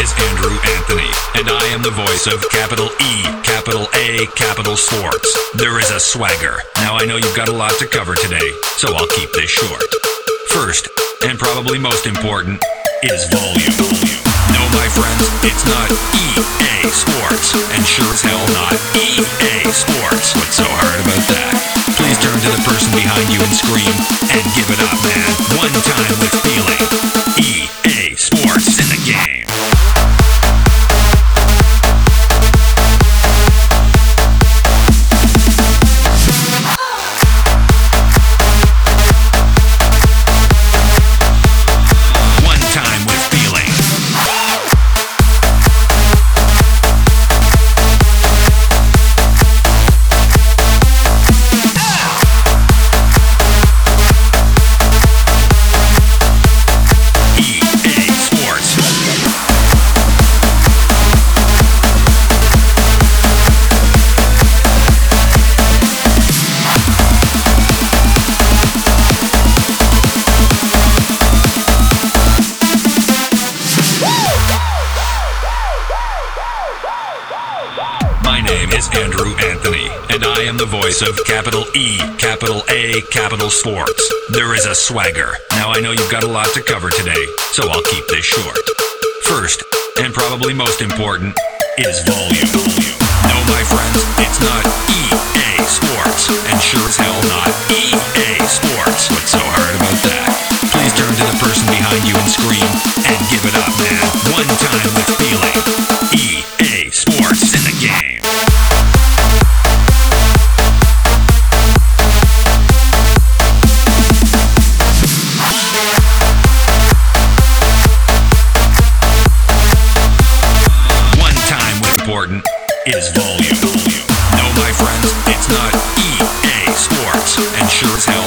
is Andrew Anthony, and I am the voice of capital E, capital A, capital Sports. There is a swagger. Now I know you've got a lot to cover today, so I'll keep this short. First, and probably most important, is volume. No, my friends, it's not EA Sports, and sure as hell not EA Sports. What's so hard about that? Please turn to the person behind you and scream, and give it up, man. One time with feeling. EA Sports is in the game. My name is Andrew Anthony, and I am the voice of capital E, capital A, capital Sports. There is a swagger. Now I know you've got a lot to cover today, so I'll keep this short. First, and probably most important, is volume. No, my friends, it's not EA Sports, and sure as hell not EA Sports. What's so hard about that? Please turn to the person behind you and scream, and give it up, man. One time with feeling. EA Sports is in the game. Important is volume. No, my friends, it's not EA Sports, and sure as hell